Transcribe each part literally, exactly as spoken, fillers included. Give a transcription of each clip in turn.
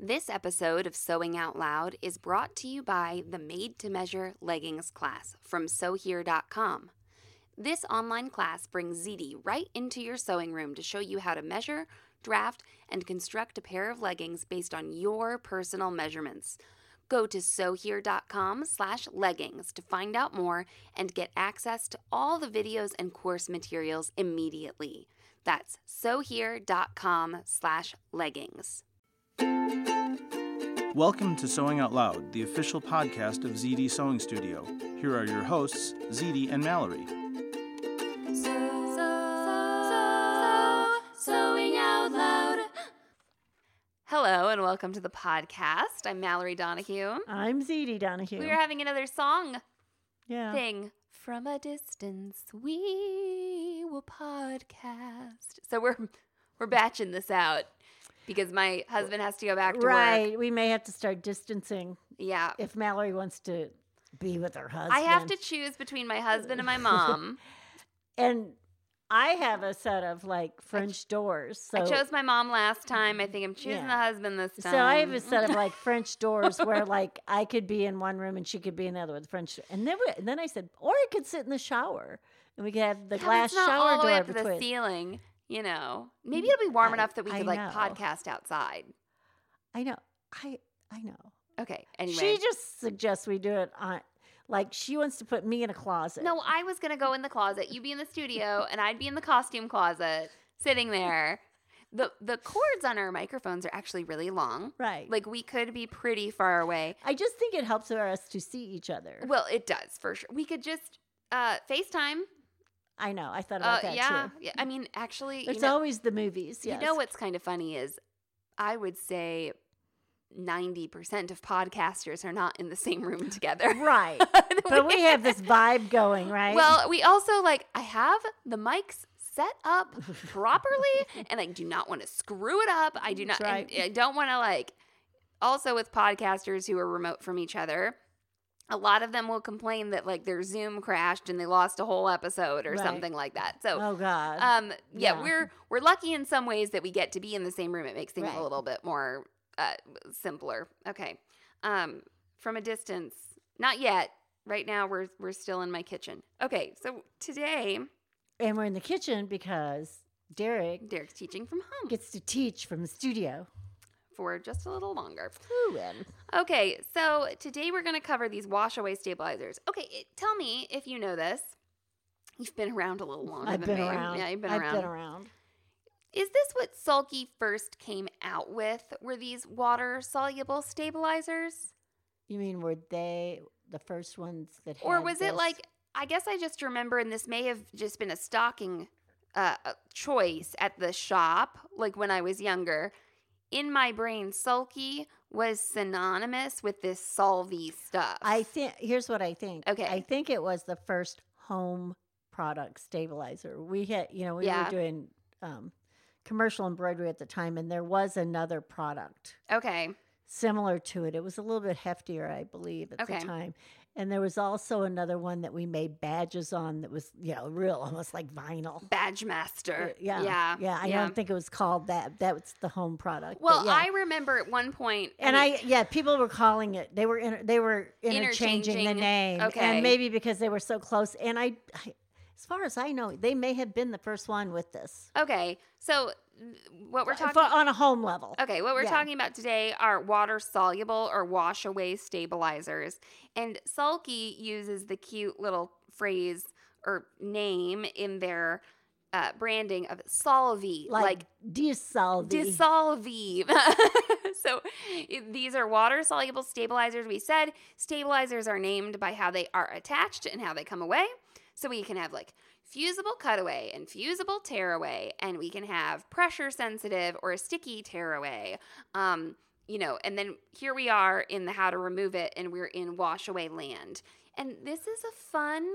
This episode of Sewing Out Loud is brought to you by the Made to Measure Leggings class from sew here dot com. This online class brings Z D right into your sewing room to show you how to measure, draft, and construct a pair of leggings based on your personal measurements. Go to sew here dot com slash leggings to find out more and get access to all the videos and course materials immediately. That's sew here dot com slash leggings. Welcome to Sewing Out Loud, the official podcast of Z D Sewing Studio. Here are your hosts, Z D and Mallory. So, so, so, Sewing Out Loud. Hello and welcome to the podcast. I'm Mallory Donahue. I'm Z D Donahue. We are having another song yeah. thing. From a distance, we will podcast. So we're we're batching this out because my husband has to go back to right. work. We may have to start distancing. Yeah. If Mallory wants to be with her husband. I have to choose between my husband and my mom. And I have a set of like French doors. So I chose my mom last time. I think I'm choosing Yeah. the husband this time. So I have a set of like French doors where like I could be in one room and she could be in the other with French. And then, we, and then I said, or I could sit in the shower and we could have the Yeah, glass it's not shower all the door way up to the between. ceiling. You know, maybe it'll be warm I- enough that we I could like know. podcast outside. I know. I I know. Okay. Anyway, She just suggests we do it on, like, she wants to put me in a closet. no, I was gonna go in the closet. You be in the studio, and I'd be in the costume closet, sitting there. the The cords on our microphones are actually really long. Right. Like we could be pretty far away. I just think it helps for us to see each other. Well, it does for sure. We could just uh, FaceTime. I know. I thought Uh, about that yeah, too. yeah. I mean, actually, There's you know, always the movies. Yes. you know what's kind of funny is, I would say ninety percent of podcasters are not in the same room together. Right. But we have this vibe going, right? Well, we also like, I have the mics set up properly and I do not want to screw it up. I do not, That's right. and I don't want to like, also with podcasters who are remote from each other, a lot of them will complain that like their Zoom crashed and they lost a whole episode or Right. something like that. So, oh God. um, yeah, Yeah. we're, we're lucky in some ways that we get to be in the same room. It makes things Right. a little bit more, uh, simpler. Okay. Um, from a distance, not yet. Right now, we're we're still in my kitchen. Okay, so today, and we're in the kitchen because Derek Derek's teaching from home gets to teach from the studio. for just a little longer. Ooh, and Okay, so today we're going to cover these wash-away stabilizers. Okay, it, tell me if you know this. You've been around a little longer I've than been me. around. Yeah, you've been I've around. been around. Is this what Sulky first came out with? Were these water-soluble stabilizers? You mean were they the first ones that had Or was it this? like, I guess I just remember, and this may have just been a stocking uh, a choice at the shop, like when I was younger. In my brain, Sulky was synonymous with this Solvy stuff. I think here's what I think. Okay. I think it was the first home product stabilizer. We had, you know, we Yeah. were doing um, commercial embroidery at the time, and there was another product Okay. similar to it. It was a little bit heftier, I believe, at Okay. the time. And there was also another one that we made badges on that was, you know, real, almost like vinyl. Badge Master. Yeah, Yeah. yeah. I don't think it was called that. That was the home product. Well, but yeah. I remember at one point. And mean, I, yeah, people were calling it. They were inter, they were interchanging the Interchanging, name, okay. and maybe because they were so close. And I, I, as far as I know, they may have been the first one with this. Okay. So what we're talking For, on a home level. Okay, what we're Yeah. talking about today are water soluble or wash away stabilizers. And Sulky uses the cute little phrase or name in their uh, branding of Solvy, like, like Dissolve. Dissolvive. So it- these are water soluble stabilizers. We said stabilizers are named by how they are attached and how they come away. So we can have like fusible cutaway and fusible tearaway, and we can have pressure sensitive or a sticky tearaway. Um, you know, and then here we are in the how to remove it, and we're in wash away land. And this is a fun,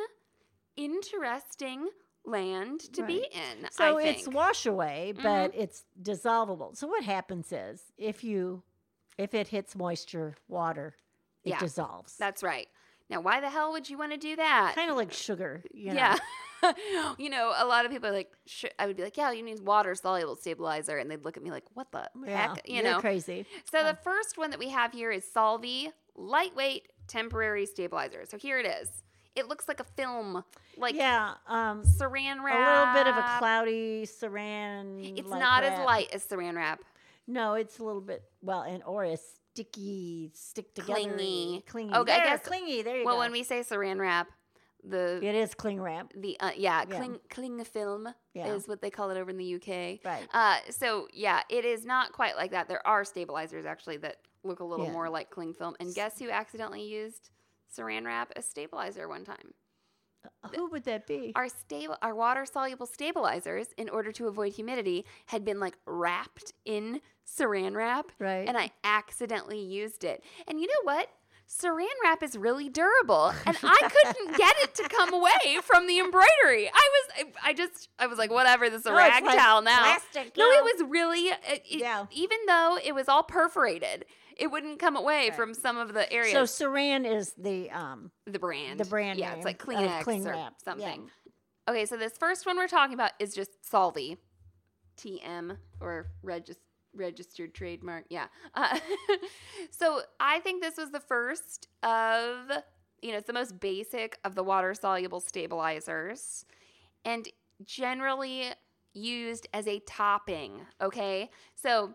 interesting land to be in. So I it's think. wash away, but it's dissolvable. So what happens is if you, if it hits moisture, water, it Yeah. dissolves. That's right. Now, why the hell would you want to do that? Kind of like sugar. You know? Yeah. You know, a lot of people are like, sh- I would be like, yeah, you need water soluble stabilizer. And they'd look at me like, what the Yeah, heck? You you're know, crazy. So Oh. the first one that we have here is Solvy Lightweight Temporary Stabilizer. So here it is. It looks like a film, like yeah, um, saran a wrap. little bit of a cloudy saran. It's like not wrap. as light as saran wrap. No, it's a little bit well, and or a sticky, stick together, Clingy. clingy. Okay, I There, guess- clingy. There you Well, go. when we say saran wrap, the it is cling wrap. the uh, yeah, Yeah. cling cling film Yeah. is what they call it over in the U K. Right. Uh, so yeah, it is not quite like that. There are stabilizers actually that look a little Yeah. more like cling film. And guess who accidentally used saran wrap as stabilizer one time? Uh, Who would that be? Our stable, our water soluble stabilizers, in order to avoid humidity, had been like wrapped in saran wrap, Right. and I accidentally used it. And you know what? Saran wrap is really durable, and I couldn't get it to come away from the embroidery. I was, I, I just, I was like, whatever. This is a No, it's rag like towel now. plastic, No, no. it was really, it, it- Yeah. even though it was all perforated, it wouldn't come away Right. from some of the areas. So Saran is the um the brand, the brand yeah, name it's like of Kleenex Cling or Wrap. something. Okay, so this first one we're talking about is just Solvy, T M or regis- registered trademark. Yeah. Uh, so I think this was the first of, you know, it's the most basic of the water soluble stabilizers, and generally used as a topping. Okay, so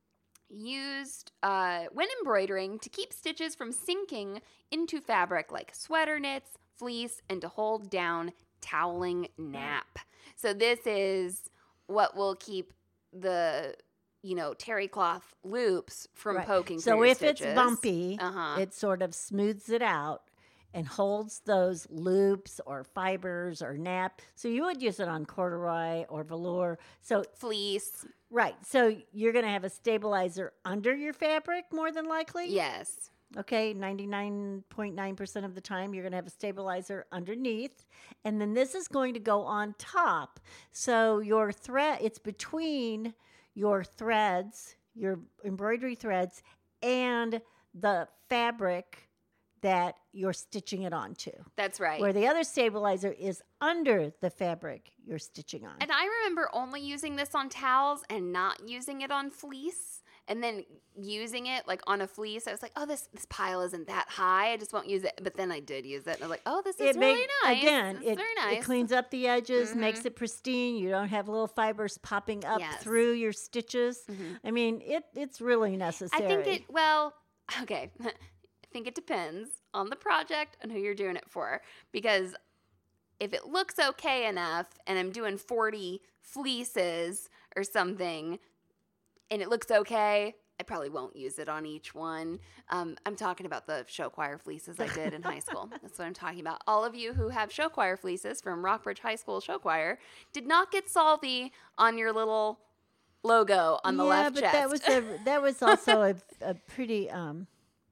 used uh, when embroidering to keep stitches from sinking into fabric like sweater knits, fleece, and to hold down toweling nap. So this is what will keep the, you know, terry cloth loops from Right. poking So through your if it's stitches. bumpy, Uh-huh. it sort of smooths it out and holds those loops or fibers or nap. So you would use it on corduroy or velour. So Fleece. right. So you're going to have a stabilizer under your fabric more than likely. Yes. Okay, ninety-nine point nine percent of the time, you're going to have a stabilizer underneath. And then this is going to go on top. So your thread, it's between your threads, your embroidery threads, and the fabric that you're stitching it onto. That's right. Where the other stabilizer is under the fabric you're stitching on. And I remember only using this on towels and not using it on fleece. And then using it like on a fleece, I was like, oh, this this pile isn't that high. I just won't use it. But then I did use it. And I was like, oh, this is it really make- nice. Again, This is it, very nice. it cleans up the edges, Mhm. makes it pristine. You don't have little fibers popping up Yes. through your stitches. Mhm. I mean, it it's really necessary. I think it, well, okay. I think it depends on the project and who you're doing it for. Because if it looks okay enough and I'm doing forty fleeces or something and it looks okay, I probably won't use it on each one. Um, I'm talking about the show choir fleeces I did in high school. That's what I'm talking about. All of you who have show choir fleeces from Rockbridge High School Show Choir did not get Solvy on your little logo on the yeah, left but chest. that was a, that was also a, a pretty um.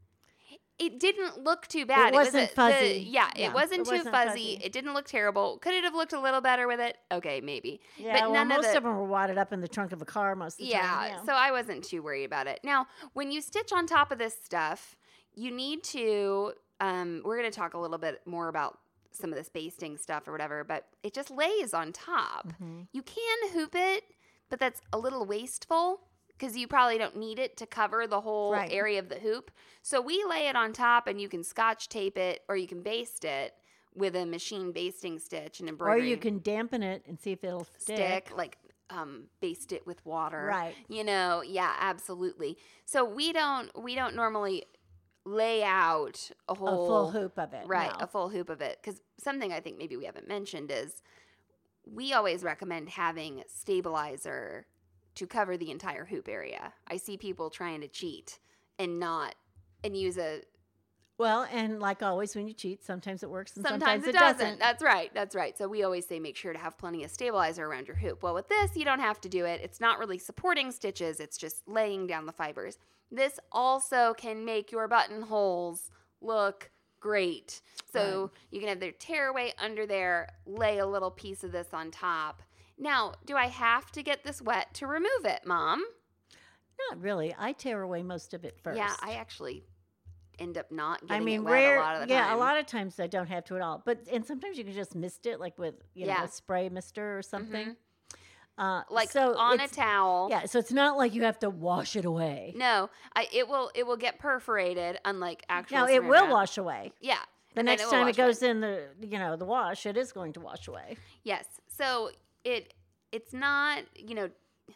It didn't look too bad. wasn't was a- the- fuzzy. yeah, Yeah, it wasn't it too wasn't fuzzy. fuzzy. It didn't look terrible. Could it have looked a little better with it? Okay, maybe. Yeah, but well, none most of of, the. them were wadded up in the trunk of a car most of the yeah, time. Yeah, so I wasn't too worried about it. Now, when you stitch on top of this stuff, you need to. Um, we're going to talk a little bit more about some of this basting stuff or whatever, but it just lays on top. Mhm. You can hoop it, but that's a little wasteful because you probably don't need it to cover the whole Right. area of the hoop. So we lay it on top, and you can scotch tape it or you can baste it with a machine basting stitch and or embroidery. you can dampen it and see if it'll stick. stick, like um, baste it with water. Right. You know, yeah, absolutely. So we don't we don't normally lay out a A whole full hoop of it. right, no. a full hoop of it. Because something I think maybe we haven't mentioned is we always recommend having stabilizer to cover the entire hoop area. I see people trying to cheat and not and use a Well, and like always, when you cheat, sometimes it works and sometimes, sometimes, it, it doesn't. doesn't. That's right. That's right. So we always say make sure to have plenty of stabilizer around your hoop. Well, with this, you don't have to do it. It's not really supporting stitches. It's just laying down the fibers. This also can make your buttonholes look great. So you can have their tearaway under there, lay a little piece of this on top. Now, do I have to get this wet to remove it, Mom? Not really. I tear away most of it first. Yeah, I actually end up not I getting mean, it wet rare. a lot of the yeah, time. a lot of times I don't have to at all. But and sometimes you can just mist it, like with you know Yeah. a spray mister or something. Mhm. Uh, Like so on a it's- towel. Yeah, so it's not like you have to wash it away. No, I, it will it will get perforated, unlike actual. No, it saran will wrap. wash away. Yeah. The and then next will time wash it goes away. in the you know the wash, it is going to wash away. Yes. So it it's not, you know,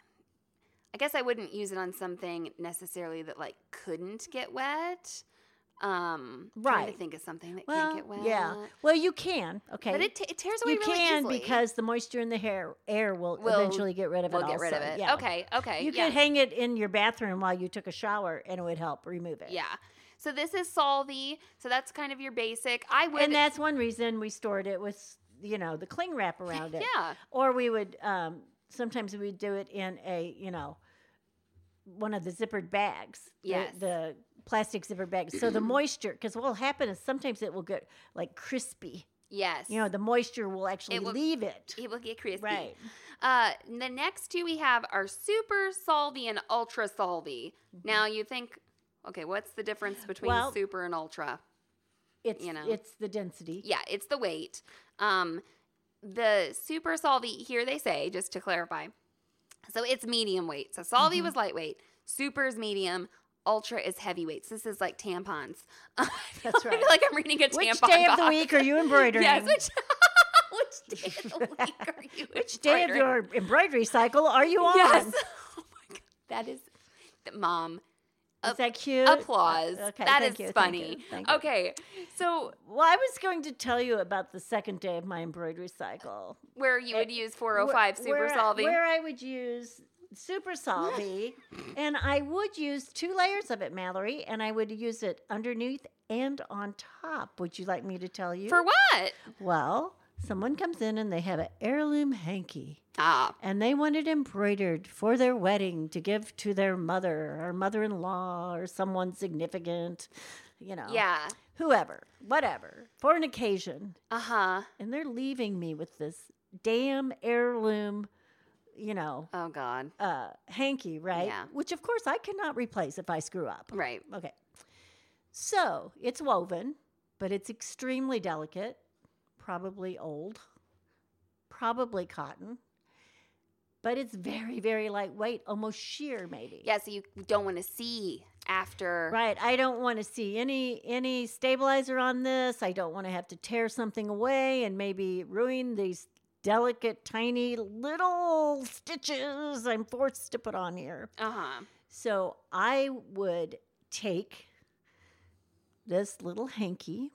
I guess I wouldn't use it on something necessarily that like couldn't get wet. Um, Trying Right. to think of something that Well, can't get wet. yeah. Well, you can. Okay. But it, t- it tears away you really can easily. because the moisture in the hair air will, Will- eventually get rid of we'll it. get rid of also. it. Yeah. Okay. Okay. You yeah. could hang it in your bathroom while you took a shower, and it would help remove it. Yeah. So this is Solvy. So that's kind of your basic. I would. And that's one reason we stored it with, you know, the cling wrap around it. Yeah. Or we would, um, sometimes we'd do it in a, you know, one of the zippered bags. the- Yes. The, plastic zipper bags. So the moisture, because what will happen is sometimes it will get like crispy. Yes. You know, the moisture will actually It will- leave it. it will get crispy. Right. Uh, the next two we have are Super Solvy and Ultra Solvy. Now you think, okay, what's the difference between Well- Super and Ultra? It's, you know. it's the density. Yeah, it's the weight. Um, the Super Solvy, here they say, just to clarify, so it's medium weight. So Solvy Mm-hmm. was lightweight, Super's medium, Ultra is heavyweight. So this is like tampons. I feel That's right. like I'm reading a tampon Which day of the box. week are you embroidering? Yes, which, which day of the week are you Which day of embroidering? your embroidery cycle are you on? Yes. Oh my God. That is, Mom, Is that cute? applause. Okay, That thank is you, thank funny. you, thank you. Okay, so Well, I was going to tell you about the second day of my embroidery cycle. where you would use four oh Where- five Super where, Solvy. Where I would use Super Solvy, and I would use two layers of it, Mallory, and I would use it underneath and on top. Would you like me to tell you? For what? Well, someone comes in and they have an heirloom hanky. Ah, And they want it embroidered for their wedding to give to their mother or mother-in-law or someone significant, you know. yeah. Whoever, whatever, for an occasion. Uh huh. And they're leaving me with this damn heirloom, you know, Oh God. uh, hanky, right? Yeah. Which, of course, I cannot replace if I screw up. Right. Okay. So it's woven, but it's extremely delicate, probably old, probably cotton, but it's very, very lightweight, almost sheer, maybe. Yeah. So you don't want to see after. Right. I don't want to see any any stabilizer on this. I don't want to have to tear something away and maybe ruin these delicate, tiny little stitches I'm forced to put on here. Uh huh. So I would take this little hanky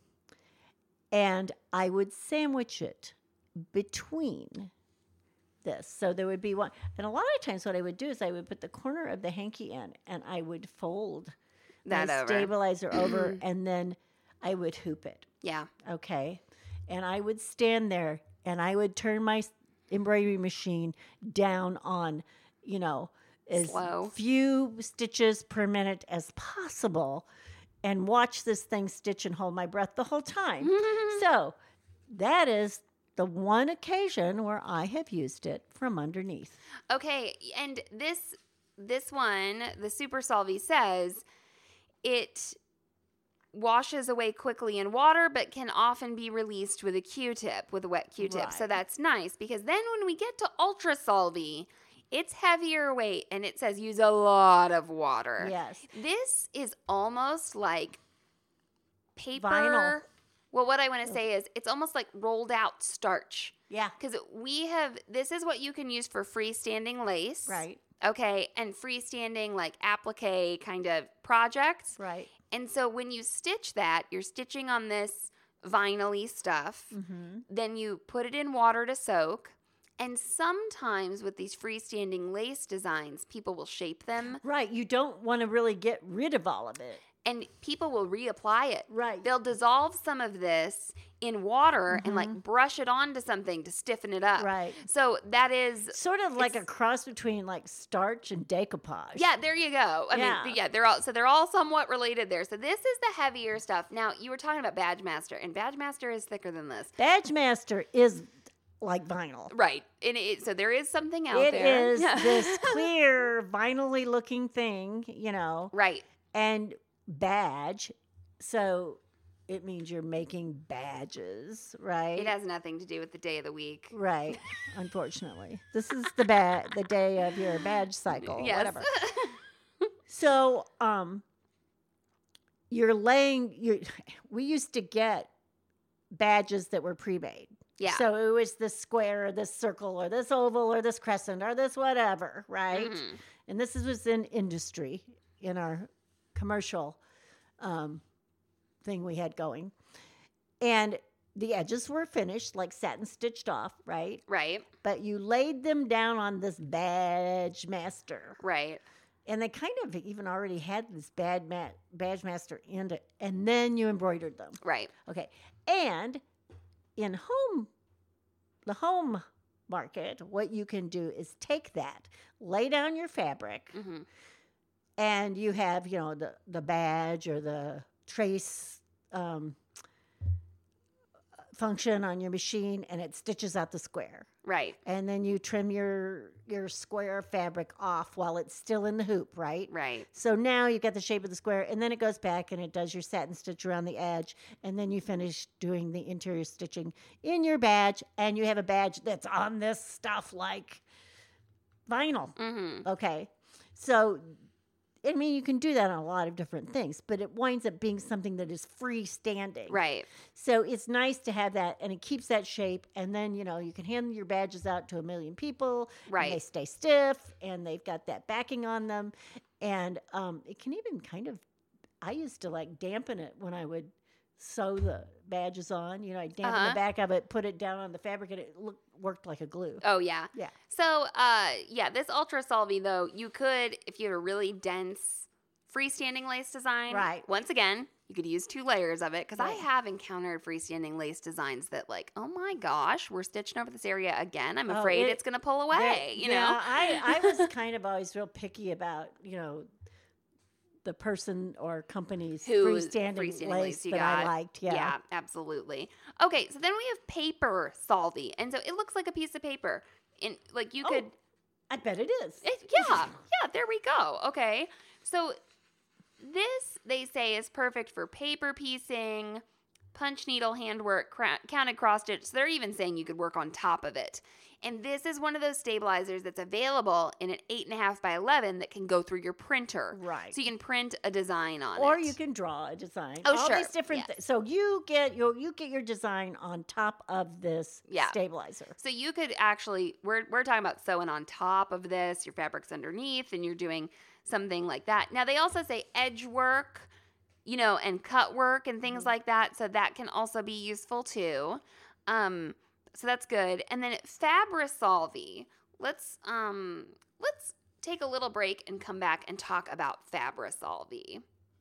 and I would sandwich it between this. So there would be one. And a lot of times what I would do is I would put the corner of the hanky in and I would fold That my over. stabilizer over and then I would hoop it. Yeah. Okay. And I would stand there and I would turn my s- embroidery machine down on, you know, as Slow. few stitches per minute as possible and watch this thing stitch and hold my breath the whole time. So that is the one occasion where I have used it from underneath. Okay, and this this one, the Super Solvy says it washes away quickly in water, but can often be released with a Q-tip, with a wet Q-tip. So Right. that's nice because then when we get to Ultra Solvy, it's heavier weight and it says use a lot of water. Yes. This is almost like paper. Vinyl. Well, what I want to say is it's almost like rolled out starch. Yeah. Because we have, this is what you can use for freestanding lace. Right. Okay. And freestanding like applique kind of projects. Right. And so when you stitch that, you're stitching on this vinyl-y stuff. Mm-hmm. Then you put it in water to soak. And sometimes with these freestanding lace designs, people will shape them Right. You don't want to really get rid of all of it. and people will reapply it. Right. They'll dissolve some of this in water and like brush it onto something to stiffen it up. Right. So that is Sort of like a It's- cross between like starch and decoupage. yeah, there you go. I Yeah. mean, yeah, they're all so they're all somewhat related there. So this is the heavier stuff. Now you were talking about Badge Master, and Badge Master is thicker than this, Badge Master is like vinyl. right? And it, so there is something out It there. is this clear, vinyl-y looking thing, you know, right. and badge. So it means you're making badges, right? It has nothing to do with the day of the week. Right. Unfortunately, this is the ba- the day of your badge cycle, Yes. whatever. So, um, you're laying. You we used to get badges that were pre-made. Yeah. So it was this square or this circle or this oval or this crescent or this whatever, right? Mhm. And this was in industry, in our commercial um, thing we had going. And the edges were finished, like satin stitched off, right? Right. But you laid them down on this badge master. Right. And they kind of even already had this bad ma- badge master in it. And then you embroidered them. Right. Okay. And in home, the home market, what you can do is take that, lay down your fabric, Mm-hmm. and you have, you know, the, the badge or the trace um, function on your machine, and it stitches out the square. Right. And then you trim your your square fabric off while it's still in the hoop, right? Right. So now you've got the shape of the square, and then it goes back and it does your satin stitch around the edge, and then you finish doing the interior stitching in your badge, and you have a badge that's on this stuff like vinyl. Mm-hmm. Okay. So, I mean, you can do that on a lot of different things, but it winds up being something that is freestanding. Right. So it's nice to have that, and it keeps that shape. And then, you know, you can hand your badges out to a million people. Right. And they stay stiff, and they've got that backing on them. And um, it can even kind of, I used to like dampen it when I would sew the badges on. You know, I dampen Uh-huh. the back of it, put it down on the fabric, and it looked, worked like a glue. Oh, yeah. Yeah. So, uh, yeah, this Ultra Solvy, though, you could, if you have a really dense freestanding lace design, Right. once again, you could use two layers of it, because I Right. have encountered freestanding lace designs that, like, oh my gosh, we're stitching over this area again. I'm Oh, afraid it- it's going to pull away, They- you yeah, know? I, I was kind of always real picky about, you know, the person or company's Whose freestanding, freestanding lace lace you that I got. liked. Yeah. Yeah, absolutely. Okay, so then we have paper Solvy, and so it looks like a piece of paper. And, like, you Oh, could... I bet it is. It, yeah, yeah, there we go. Okay. So this, they say, is perfect for paper piecing, punch needle handwork, cra- counted cross stitch. So they're even saying you could work on top of it. And this is one of those stabilizers that's available in an eight and a half by eleven that can go through your printer. Right. So you can print a design on Or it. you can draw a design. Oh, All sure. these different Yeah. things. So you get your you get your design on top of this Yeah. stabilizer. So you could actually, we're, we're talking about sewing on top of this, your fabric's underneath, and you're doing something like that. Now, they also say edge work, you know, and cut work and things Mm-hmm. like that. So that can also be useful too. Um, so that's good. And then Fabrisolvy, let's, um, let's take a little break and come back and talk about Fabrisolvy.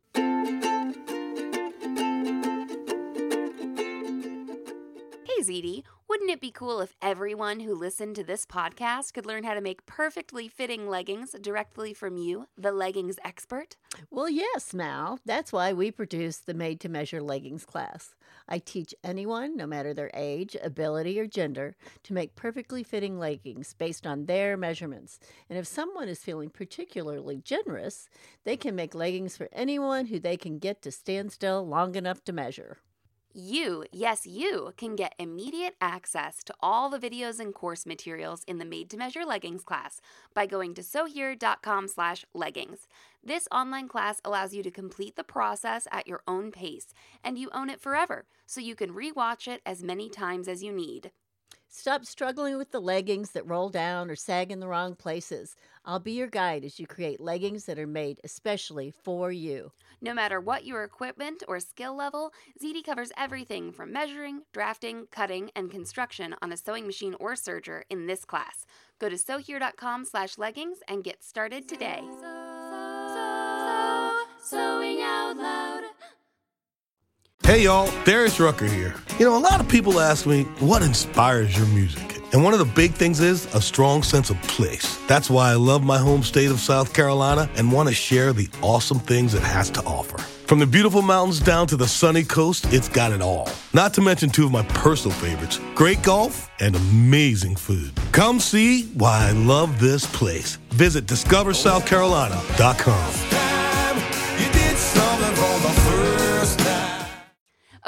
Hey, Z D, wouldn't it be cool if everyone who listened to this podcast could learn how to make perfectly fitting leggings directly from you, the leggings expert? Well, yes, Mal. That's why we produce the Made to Measure Leggings class. I teach anyone, no matter their age, ability, or gender, to make perfectly fitting leggings based on their measurements. And if someone is feeling particularly generous, they can make leggings for anyone who they can get to stand still long enough to measure. You, yes, you, can get immediate access to all the videos and course materials in the Made to Measure Leggings class by going to sewhere.com slash leggings. This online class allows you to complete the process at your own pace, and you own it forever, so you can rewatch it as many times as you need. Stop struggling with the leggings that roll down or sag in the wrong places. I'll be your guide as you create leggings that are made especially for you. No matter what your equipment or skill level, Z D covers everything from measuring, drafting, cutting, and construction on a sewing machine or serger in this class. Go to sewhere.com slash leggings and get started today. Sewing out loud. Hey y'all, Darius Rucker here. You know, a lot of people ask me, what inspires your music? And one of the big things is a strong sense of place. That's why I love my home state of South Carolina and want to share the awesome things it has to offer. From the beautiful mountains down to the sunny coast, it's got it all. Not to mention two of my personal favorites, great golf and amazing food. Come see why I love this place. Visit discover south carolina dot com. You did something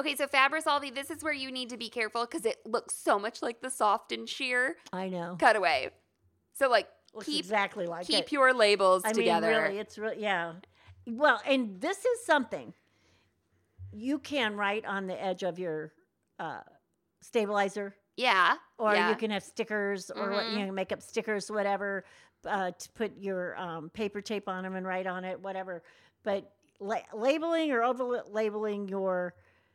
Okay, so Fabri-Solvi, this is where you need to be careful because it looks so much like the Soft and Sheer I know. Cutaway. So, like, Looks keep exactly like keep it. your labels I together. mean, really, it's really, yeah. Well, and this is something you can write on the edge of your uh, stabilizer, Yeah. or yeah. you can have stickers, or what, Mhm. you know, make up stickers, whatever, uh, to put your um, paper tape on them and write on it, whatever. But la- labeling or over labeling your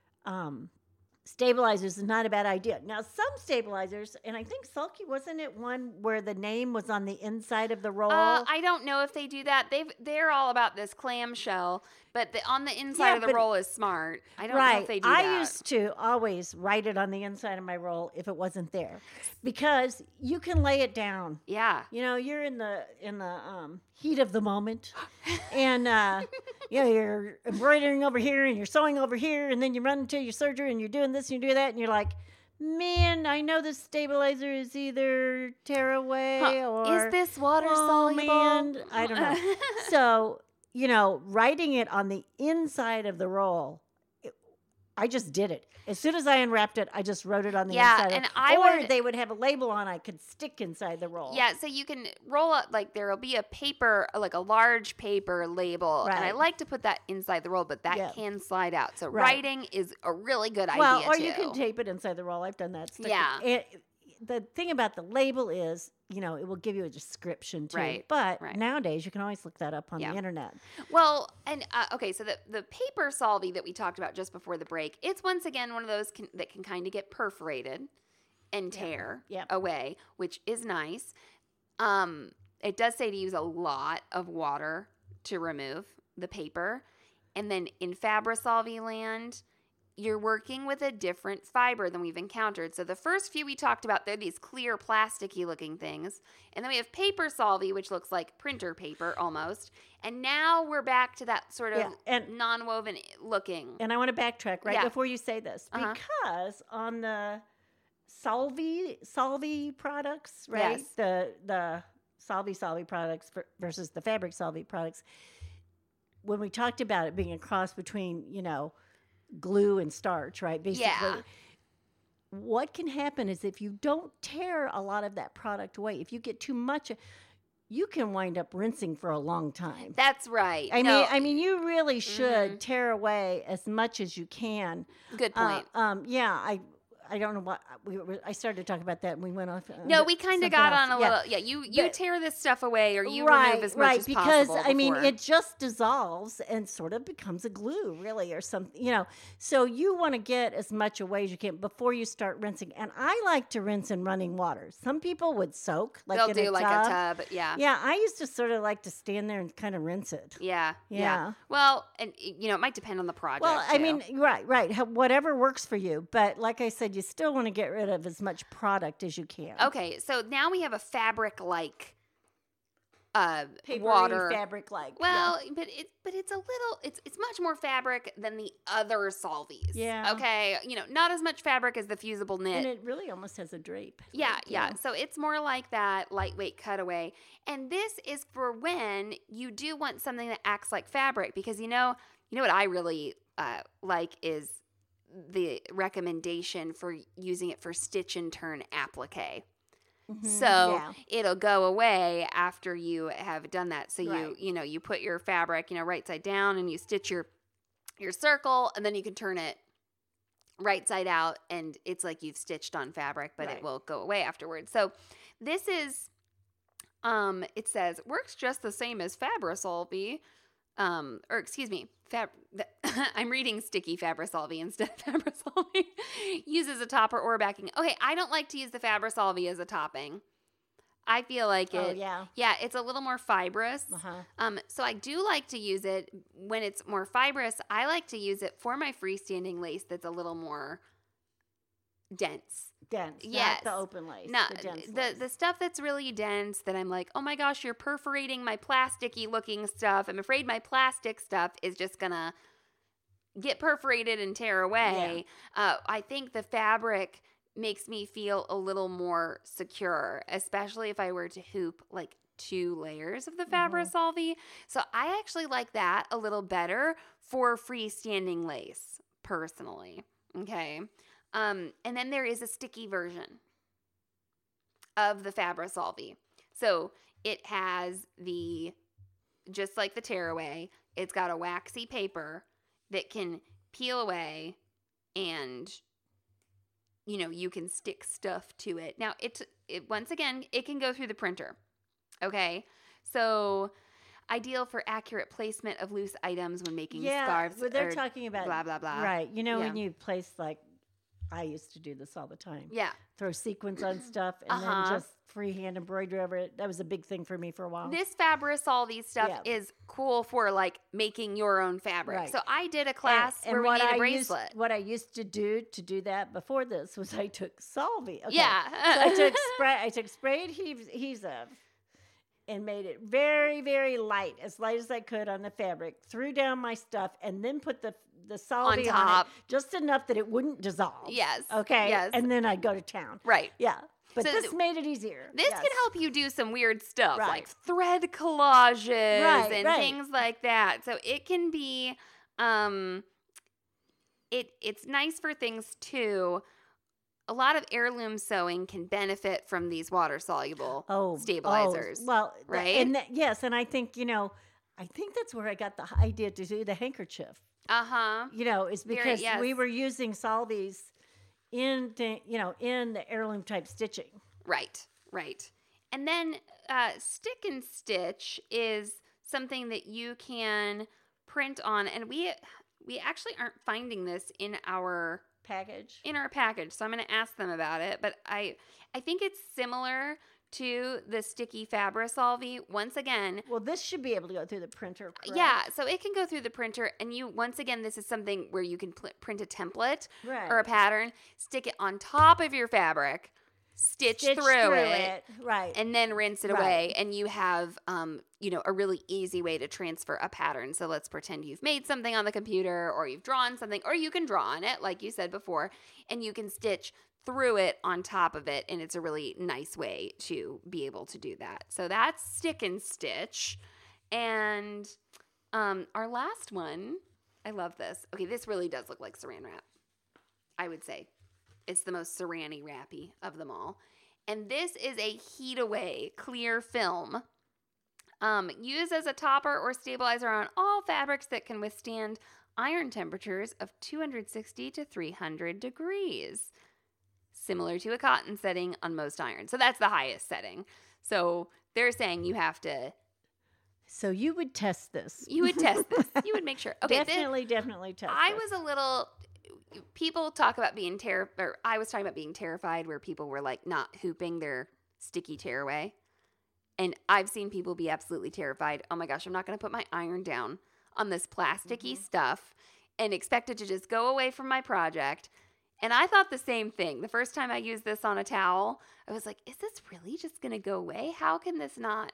um, stabilizers is not a bad idea. Now, some stabilizers, and I think Sulky, wasn't it one where the name was on the inside of the roll? Uh, I don't know if they do that. They've they're all about this clamshell, but the, on the inside Yeah, of the but- roll is smart. I don't right. know if they do I that. used to always write it on the inside of my roll if it wasn't there, because you can lay it down. yeah. You know, you're in the in the um, heat of the moment, and uh, you know, you're embroidering over here and you're sewing over here, and then you run into your surgery and you're doing this and you do that, and you're like, man, I know this stabilizer is either tear away Huh. or Is this water oh, soluble? man, I don't know. So, you know, writing it on the inside of the roll, it, I just did it. As soon as I unwrapped it, I just wrote it on the Yeah, inside. and of, I or would- they would have a label on I could stick inside the roll. Yeah, so you can roll up, like, there'll be a paper, like a large paper label. And I Right. like to put that inside the roll, but that Yeah. can slide out. So Right. writing is a really good Well, idea, or too. you can tape it inside the roll. I've done that. Stick it- Yeah. It, the thing about the label is, you know, it will give you a description too. Right, But right. nowadays, you can always look that up on Yeah. the internet. Well, and uh, okay, so the, the paper solvy that we talked about just before the break, it's once again one of those can, that can kind of get perforated and tear Yep. away, which is nice. Um, it does say to use a lot of water to remove the paper. And then in Fabri-Solvi land, you're working with a different fiber than we've encountered. So the first few we talked about, they're these clear plasticky looking things. And then we have paper solvy, which looks like printer paper almost. And now we're back to that sort of Yeah, and- non-woven looking. And I want to backtrack right Yeah. before you say this, Uh-huh. because on the Solvi Solvi products, right? Yes. The the Solvi Solvi products ver- versus the Fabric Solvi products. When we talked about it being a cross between, you know, glue and starch, right? Basically, Yeah. what can happen is if you don't tear a lot of that product away, if you get too much, you can wind up rinsing for a long time. That's right. I No, mean, I mean, you really should Mhm. tear away as much as you can. good Uh, point. um, yeah, I, I don't know what we were, I started to talk about that, and we went off. uh, no, we kind of something got else. on a Yeah. little. Yeah, you you But- tear this stuff away, or you right, remove as much right, as because possible. I mean, before. it just dissolves and sort of becomes a glue, really, or something. You know, so you want to get as much away as you can before you start rinsing. And I like to rinse in running water. Some people would soak, like they'll in do a like tub. a tub. Yeah. Yeah, I used to sort of like to stand there and kind of rinse it. Yeah, yeah. Yeah. Well, and you know, it might depend on the project. Well, I too. mean, right, right. Ho- Whatever works for you. But like I said, you still want to get rid of as much product as you can. okay. So now we have a fabric-like uh, Papery, water. fabric like. Well, but it's but it's a little it's it's much more fabric than the other solvies. Yeah. Okay. You know, not as much fabric as the fusible knit. And it really almost has a drape. Yeah, Like, yeah. So it's more like that lightweight cutaway. And this is for when you do want something that acts like fabric, because you know, you know what I really uh, like is the recommendation for using it for stitch and turn applique. Mhm, So yeah. it'll go away after you have done that. So you, Right. you know, you put your fabric, you know, right side down and you stitch your your circle, and then you can turn it right side out, and it's like you've stitched on fabric, but Right. it will go away afterwards. So this is um it says works just the same as Fabri-Solvi. Um, or excuse me, Fab. I'm reading sticky Fabri-Solvi instead of Fabri-Solvi. Uses a topper or a backing. Okay, I don't like to use the Fabri-Solvi as a topping. I feel like Oh, it. yeah. Yeah, it's a little more fibrous. Uh-huh. Um, so I do like to use it when it's more fibrous. I like to use it for my freestanding lace that's a little more dense. Dense. Yes. Not the open lace. No, the dense the lace. the stuff that's really dense that I'm like, oh my gosh, you're perforating my plasticky looking stuff. I'm afraid my plastic stuff is just gonna get perforated and tear away. Uh, I think the fabric makes me feel a little more secure, especially if I were to hoop like two layers of the Fabri-Solvi. So I actually like that a little better for freestanding lace, personally. Okay. Um, and then there is a sticky version of the Fabri-Solvi. So it has the, just like the tearaway, it's got a waxy paper that can peel away and, you know, you can stick stuff to it. Now, it, it once again, it can go through the printer. Okay. So ideal for accurate placement of loose items when making Yeah, scarves. but they're or talking about blah, blah, blah. Right. You know, Yeah. when you place, like, I used to do this all the time. Yeah. Throw sequins on stuff and Uh-huh. then just freehand embroidery over it. That was a big thing for me for a while. This Fabri-Solvi stuff Yeah. is cool for like making your own fabric. Right. So I did a class And- where and we what made a I bracelet. Used, what I used to do to do that before this was I took Solvi. Okay. Yeah. So I took spray. I took spray adhes- adhesive and made it very, very light, as light as I could on the fabric. Threw down my stuff and then put the the Solvi on, top. it, just enough that it wouldn't dissolve. Yes. Okay. Yes. And then I'd go to town. Right. Yeah. But So this th- made it easier. This Yes. can help you do some weird stuff Right. like thread collages Right, and right. things like that. So it can be um it it's nice for things too. A lot of heirloom sewing can benefit from these water soluble oh, stabilizers. Oh, well, th- right? And that, yes, and I think, you know, I think that's where I got the idea to do the handkerchief. Uh-huh. You know, is Very- because yes. we were using Solvis in, the, you know, in the heirloom type stitching. Right, right. And then uh, stick and stitch is something that you can print on, and we we actually aren't finding this in our Package. in our package, so I'm going to ask them about it. But I I think it's similar to the sticky Fabri-Solvi. Once again, Well, this should be able to go through the printer, correct? yeah, so it can go through the printer, and you once again, this is something where you can pl- print a template Right. or a pattern, stick it on top of your fabric, stitch, Stitch through, it, Right. and then rinse it Right. away, and you have um you know a really easy way to transfer a pattern. So let's pretend you've made something on the computer, or you've drawn something, or you can draw on it like you said before, and you can stitch through it on top of it, and it's a really nice way to be able to do that. So that's stick and stitch. And um our last one, I love this. Okay, this really does look like saran wrap, I would say. It's the most saran-y wrappy of them all. And this is a heat away clear film. Um, used as a topper or stabilizer on all fabrics that can withstand iron temperatures of two hundred sixty to three hundred degrees. Similar to a cotton setting on most irons. So that's the highest setting. So they're saying you have to, So you would test this. you would test this. You would make sure. Okay, this- definitely, definitely test I this. was a little. People talk about being terrified, or I was talking about being terrified, where people were like not hooping their sticky tearaway, and I've seen people be absolutely terrified. Oh my gosh, I'm not going to put my iron down on this plasticky Mm-hmm. stuff and expect it to just go away from my project. And I thought the same thing. The first time I used this on a towel, I was like, "Is this really just going to go away? How can this not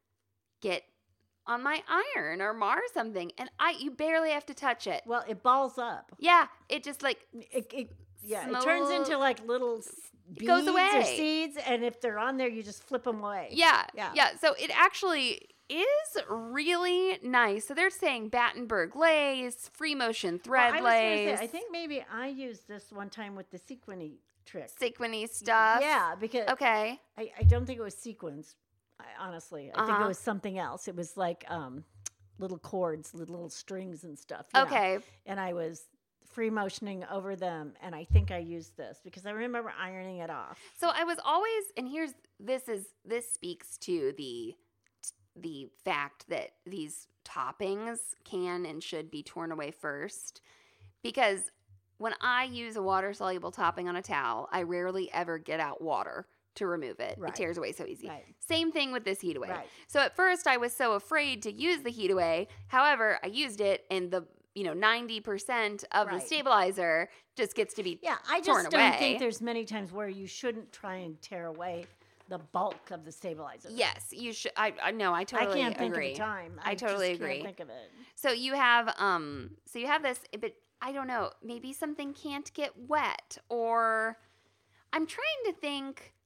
get on my iron or mar something?" And I, you barely have to touch it. Well, it balls up. Yeah, it just like It, it, yeah, it turns Small- into like little s- It goes beads or away. seeds, and if they're on there, you just flip them away. yeah, Yeah. yeah, So it actually is really nice. So they're saying Battenberg lace, free motion Well, thread I was gonna say, lace, I think maybe I used this one time with the sequiny trick. sequiny stuff. Yeah, because Okay. I, I don't think it was sequins. I, honestly, I think Uh-huh. it was something else. It was like um, little cords, little, little strings and stuff. yeah. Okay. And I was free motioning over them, and I think I used this because I remember ironing it off. So I was always, and here's this is this speaks to the the fact that these toppings can and should be torn away first, because when I use a water soluble topping on a towel, I rarely ever get out water to remove it. Right. It tears away so easy. Right. Same thing with this heat away. Right. So at first I was so afraid to use the heat away. However, I used it, and the you know ninety percent of Right. the stabilizer just gets to be Yeah, I torn just don't away. think there's many times where you shouldn't try and tear away the bulk of the stabilizer. Yes, you should. I, I no, I totally I can't think agree. of a time. I totally just agree. Can't think of it. So you have um, so you have this, but I don't know. Maybe something can't get wet, or I'm trying to think.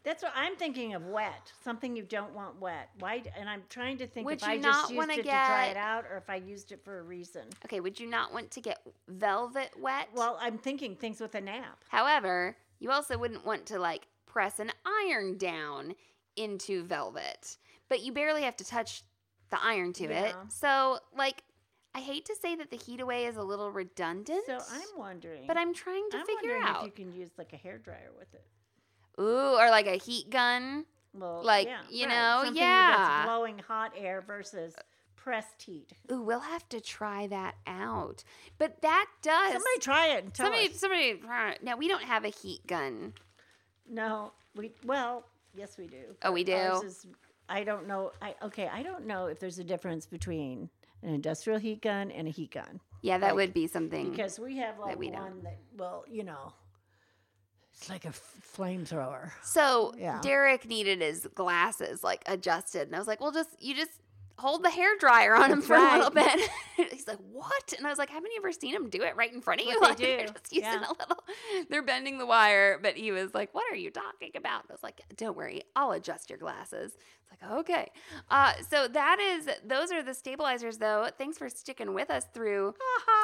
That's what I'm thinking of. Wet, something you don't want wet. Why? And I'm trying to think Would if you I not just used wanna it to dry get- it out, or if I used it for a reason. Okay, would you not want to get velvet wet? Well, I'm thinking things with a nap. However, you also wouldn't want to like press an iron down into velvet, but you barely have to touch the iron to it. Yeah. So, like, I hate to say that the heat away is a little redundant. So I'm wondering. but I'm trying to I'm figure wondering out. if you can use like a hairdryer with it. Ooh, or like a heat gun. Well, Like, yeah, you right. know, Something yeah. that's blowing hot air versus pressed heat. Ooh, we'll have to try that out. But that does. Somebody try it and tell somebody, us. somebody. try it. Now we don't have a heat gun. No, we well, yes, we do. Oh, we do? Ours is, I don't know. I okay. I don't know if there's a difference between an industrial heat gun and a heat gun. Yeah, that Like, would be something. Because we have like we one don't. that, well, you know, it's like a f- flamethrower. So Yeah. Derek needed his glasses like adjusted, and I was like, "Well, just you just hold the hair dryer on him That's for a right. little bit." He's like, "What?" And I was like, "Haven't you ever seen him do it right in front of you?" What they Like, they're do, just using yeah. a little. They're bending the wire, but he was like, "What are you talking about?" I was like, "Don't worry, I'll adjust your glasses." It's like, okay. Uh, so that is those are the stabilizers, though. Thanks for sticking with us through.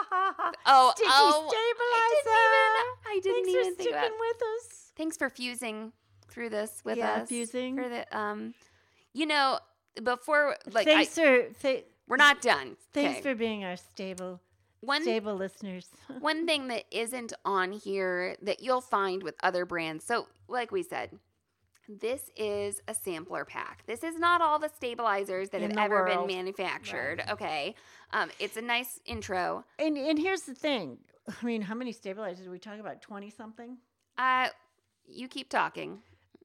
Oh, Sticky oh, stabilizer. I didn't Thanks even for think sticking about. with us. Thanks for fusing through this with Yeah, us. fusing. For the, um, you know, before like thanks I, for th- we're not done. thanks Okay. for being our stable one stable listeners. one thing that isn't on here that you'll find with other brands. So, like we said, this is a sampler pack. This is not all the stabilizers that In have the ever world. been manufactured. Okay, um, it's a nice intro. And and here's the thing. I mean, how many stabilizers did we talk about? twenty something? Uh, you keep talking.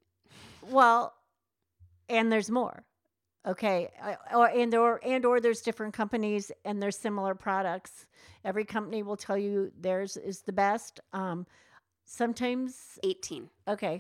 Well, and there's more. Okay, I- or and or and or there's different companies and there's similar products. Every company will tell you theirs is the best. Um, sometimes, eighteen. okay,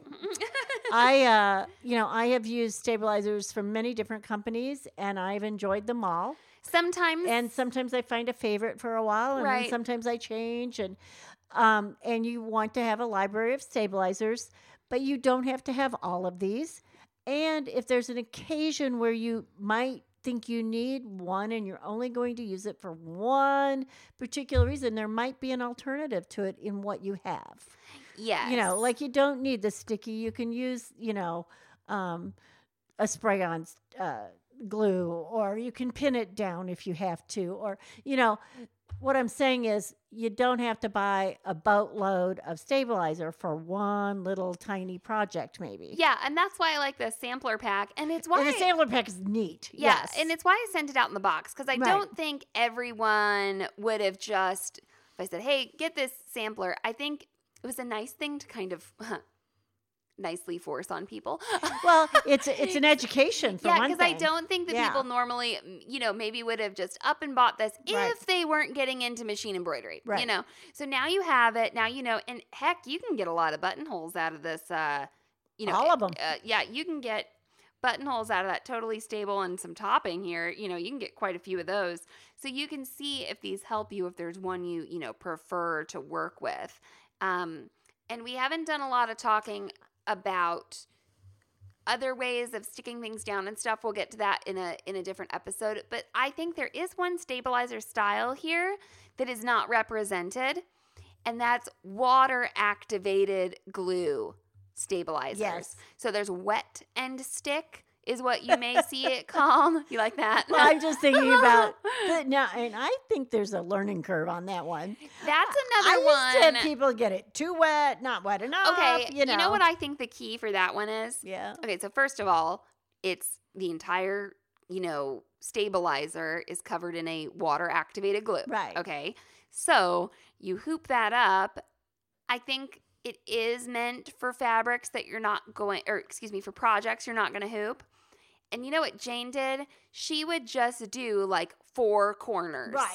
I uh, you know I have used stabilizers from many different companies and I've enjoyed them all. Sometimes And sometimes I find a favorite for a while, and Right. then sometimes I change. And um, and you want to have a library of stabilizers, but you don't have to have all of these. And if there's an occasion where you might think you need one and you're only going to use it for one particular reason, there might be an alternative to it in what you have. yes. You know, like you don't need the sticky. You can use, you know, um, a spray-on uh, glue, or you can pin it down if you have to. Or, you know, what I'm saying is you don't have to buy a boatload of stabilizer for one little tiny project, maybe. Yeah, and that's why I like the sampler pack, and it's why And the sampler pack is neat. Yeah, yes. and it's why I sent it out in the box because I Right. don't think everyone would have just. If I said, "Hey, get this sampler," I think it was a nice thing to kind of nicely force on people. well, it's it's an education for yeah, one because I thing. don't think that Yeah. people normally, mm, you know, maybe would have just up and bought this Right. if they weren't getting into machine embroidery. You Right. know, so now you have it. Now you know, and heck, you can get a lot of buttonholes out of this. Uh, you know, All of 'em. Uh, yeah, you can get buttonholes out of that totally stable and some topping here. You know, you can get quite a few of those. So you can see if these help you, if there's one you, you know, prefer to work with. Um, and we haven't done a lot of talking about other ways of sticking things down and stuff. We'll get to that in a in a different episode. But I think there is one stabilizer style here that is not represented, and that's water activated glue stabilizers. Yes. So there's wet end stick is what you may see it called. You like that? Well, I'm just thinking about the, now, and I think there's a learning curve on that one. That's I another used one. to have people get it too wet, not wet enough. Okay, you know, what I think the key for that one is? Yeah. Okay, so first of all, it's the entire, you know, stabilizer is covered in a water activated glue. Right. Okay. So you hoop that up. I think it is meant for fabrics that you're not going, or excuse me, for projects you're not going to hoop. And you know what Jane did? She would just do like four corners. Right.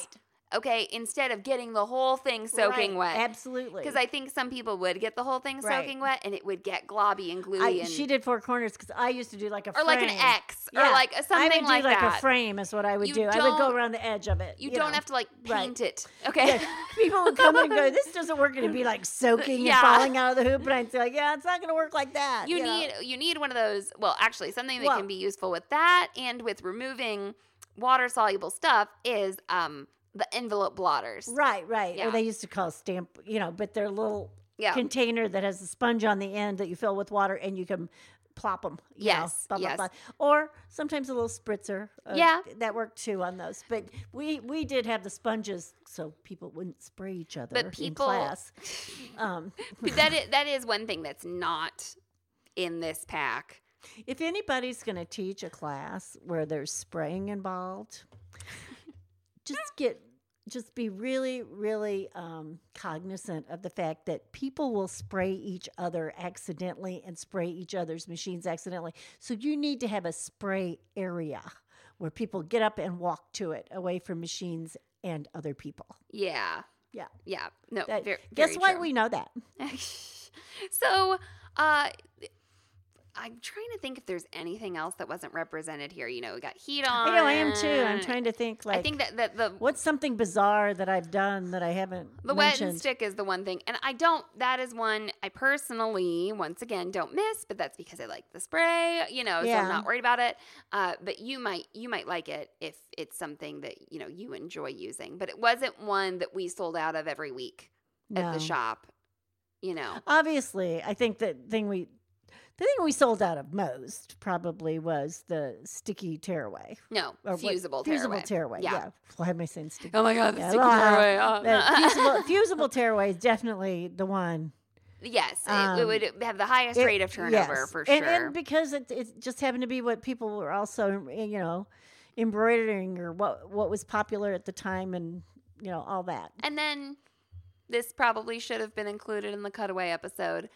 okay, instead of getting the whole thing soaking Right, wet. Absolutely. Because I think some people would get the whole thing Right. soaking wet, and it would get globby and gluey. I, and, she did four corners because I used to do like a or frame. like an X, or Yeah. like a- I something would do like, like that. a frame is what I would You do. I would go don't- around the edge of it. You, You, don't know. have to like Right. paint it. Okay. Yeah. People would come in and go, this doesn't work, and it'd be like soaking Yeah. and falling out of the hoop. And I'd say, like, yeah, it's not going to work like that. You know? need you need one of those. Well, actually, something that Well- can be useful with that and with removing water soluble stuff is um the envelope blotters. Right, right. Yeah. Or they used to call stamp, you know, but they're a little Yeah. container that has a sponge on the end that you fill with water and you can plop them. Yes, Know, blah, blah, yes. blah. Or sometimes a little spritzer. uh, Yeah. That worked too on those. But we, we did have the sponges so people wouldn't spray each other But in people- class. Um, But that is, that is one thing that's not in this pack. if anybody's going to teach a class where there's spraying involved, just get just be really really um, cognizant of the fact that people will spray each other accidentally and spray each other's machines accidentally. So you need to have a spray area where people get up and walk to it away from machines and other people. Yeah. Yeah. Yeah. No. That- ver- guess very why true. we know that? So, uh, I'm trying to think if there's anything else that wasn't represented here. You know, we got heat on. I know I am too. I'm trying to think like I think that, that the what's something bizarre that I've done that I haven't the wet mentioned? and stick is the one thing, and I don't. That is one I personally, once again, don't miss. But that's because I like the spray. You know, so Yeah. I'm not worried about it. Uh, but you might you might like it if it's something that you know you enjoy using. But it wasn't one that we sold out of every week at No. the shop. You know. Obviously, I think the thing we the thing we sold out of most probably was the sticky tearaway. No, Or what- fusible fusible tearaway. tearaway. Yeah. Why am I saying sticky? Oh my god, the Yeah, sticky well, tearaway. Oh. the fusible, fusible tearaway is definitely the one. Yes, it- it, Um, would have the highest It- rate of turnover yes. for sure. And, and because it, it just happened to be what people were also, you know, embroidering or what what was popular at the time, and you know all that. And then this probably should have been included in the cutaway episode.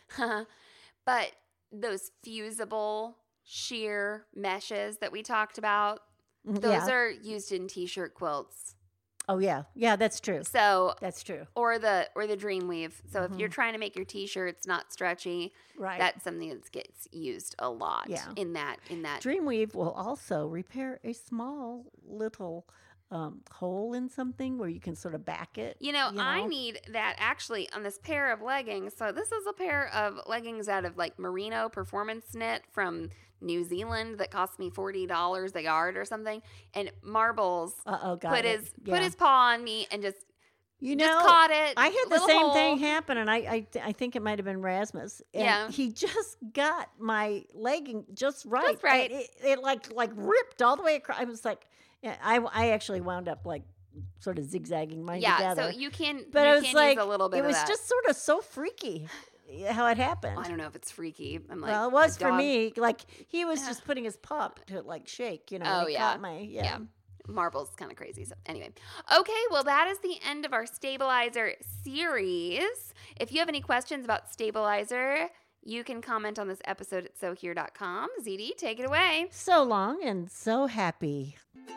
But those fusible sheer meshes that we talked about, those Mm, yeah. are used in t-shirt quilts. Oh yeah, yeah, that's true. So That's true. or the or the Dreamweave. So if you're Mhm. trying to make your t-shirts not stretchy, Right. that's something that gets used a lot Yeah. in that in that Dreamweave will also repair a small little um, hole in something where you can sort of back it. You know, I know? need that actually on this pair of leggings. So this is a pair of leggings out of like merino performance knit from New Zealand that cost me forty dollars a yard or something. And Marbles Uh oh, got put it. his Yeah. put his paw on me and just you just know, caught it. I had the little same hole. thing happen, and I I, I think it might have been Rasmus. And Yeah. he just got my legging just right. Just right. And It, it like like ripped all the way across. I was like, yeah, I I actually wound up like sort of zigzagging mine Yeah, together. so you can but you it was can like use a little bit it of was that. just sort of so freaky how it happened. I don't know if it's freaky. I'm like well, it a was for dog- me. Like he was just putting his paw up to like shake, you know. Oh, and he yeah. caught my, yeah. Yeah. Marbles kind of crazy. So anyway, okay, well that is the end of our stabilizer series. If you have any questions about stabilizer, you can comment on this episode at so here dot com. Z D, take it away. So long and so happy.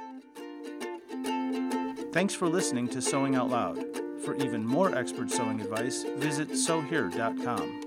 Thanks for listening to Sewing Out Loud. For even more expert sewing advice, visit sew here dot com.